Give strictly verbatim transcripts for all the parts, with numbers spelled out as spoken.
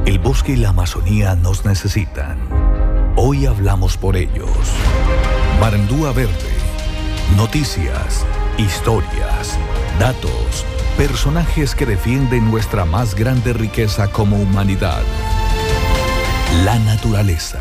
El bosque y la Amazonía nos necesitan. Hoy hablamos por ellos. Marandúa Verde. Noticias, historias, datos, personajes que defienden nuestra más grande riqueza como humanidad. La naturaleza.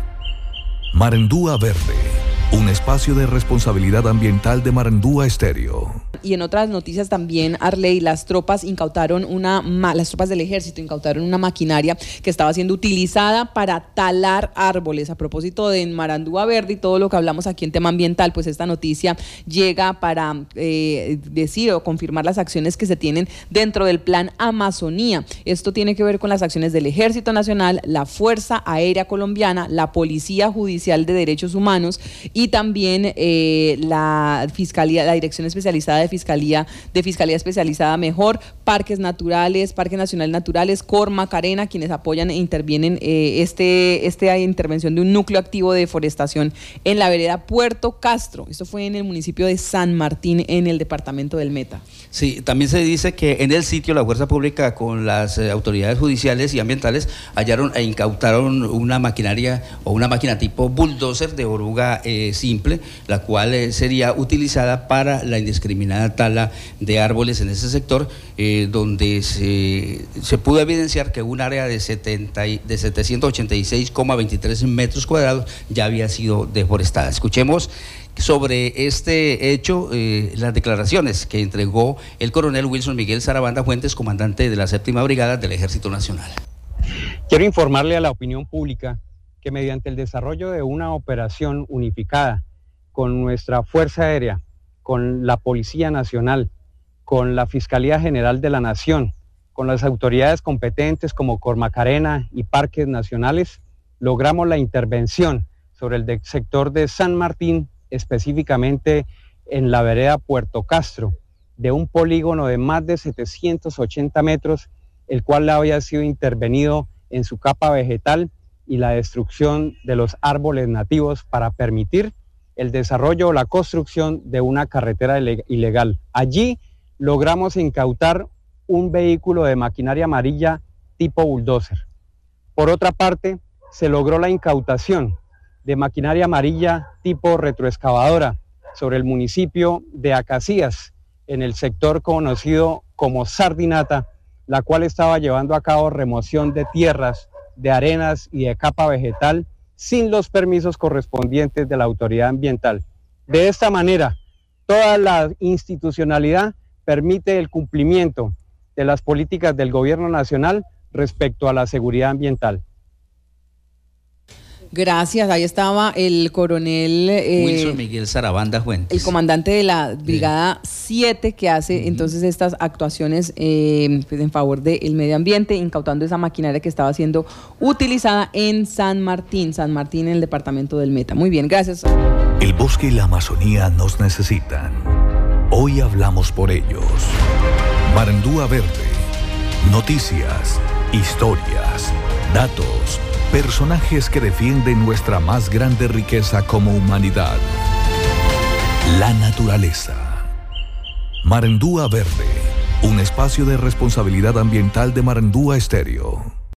Marandúa Verde. Un espacio de responsabilidad ambiental de Marandúa Estéreo. Y en otras noticias también, Arley, las tropas incautaron una, las tropas del ejército incautaron una maquinaria que estaba siendo utilizada para talar árboles. A propósito de Marandúa Verde y todo lo que hablamos aquí en tema ambiental, pues esta noticia llega para eh, decir o confirmar las acciones que se tienen dentro del Plan Amazonía. Esto tiene que ver con las acciones del Ejército Nacional, la Fuerza Aérea Colombiana, la Policía Judicial de Derechos Humanos y también eh, la Fiscalía, la Dirección Especializada de Fiscalía, de Fiscalía Especializada Mejor, Parques Naturales, Parques Nacionales Naturales, Cor Macarena, quienes apoyan e intervienen eh, este, esta intervención de un núcleo activo de deforestación en la vereda Puerto Castro. Esto fue en el municipio de San Martín, en el departamento del Meta. Sí, también se dice que en el sitio la Fuerza Pública con las eh, autoridades judiciales y ambientales hallaron e incautaron una maquinaria o una máquina tipo bulldozer de oruga eh, simple, la cual eh, sería utilizada para la indiscriminada tala de árboles en ese sector, eh, donde se, se pudo evidenciar que un área de, setenta, de setecientos ochenta y seis coma veintitrés metros cuadrados ya había sido deforestada. Escuchemos sobre este hecho eh, las declaraciones que entregó el coronel Wilson Miguel Sarabanda Fuentes, comandante de la séptima brigada del Ejército Nacional. Quiero informarle a la opinión pública que mediante el desarrollo de una operación unificada con nuestra Fuerza Aérea, con la Policía Nacional, con la Fiscalía General de la Nación, con las autoridades competentes como Cor Macarena y Parques Nacionales, logramos la intervención sobre el de sector de San Martín, específicamente en la vereda Puerto Castro, de un polígono de más de setecientos ochenta metros, el cual había sido intervenido en su capa vegetal y la destrucción de los árboles nativos para permitir el desarrollo o la construcción de una carretera ilegal. Allí logramos incautar un vehículo de maquinaria amarilla tipo bulldozer. Por otra parte, se logró la incautación de maquinaria amarilla tipo retroexcavadora sobre el municipio de Acacías, en el sector conocido como Sardinata, la cual estaba llevando a cabo remoción de tierras, de arenas y de capa vegetal sin los permisos correspondientes de la autoridad ambiental. De esta manera, toda la institucionalidad permite el cumplimiento de las políticas del gobierno nacional respecto a la seguridad ambiental. Gracias, ahí estaba el coronel eh, Wilson Miguel Sarabanda Fuentes, el comandante de la Brigada siete, que hace uh-huh. entonces estas actuaciones eh, pues en favor del medio ambiente, incautando esa maquinaria que estaba siendo utilizada en San Martín, San Martín en el departamento del Meta. Muy bien, gracias. El bosque y la Amazonía nos necesitan. Hoy hablamos por ellos. Marandúa Verde. Noticias, historias, datos, personajes que defienden nuestra más grande riqueza como humanidad. La naturaleza. Marandúa Verde, un espacio de responsabilidad ambiental de Marandúa Estéreo.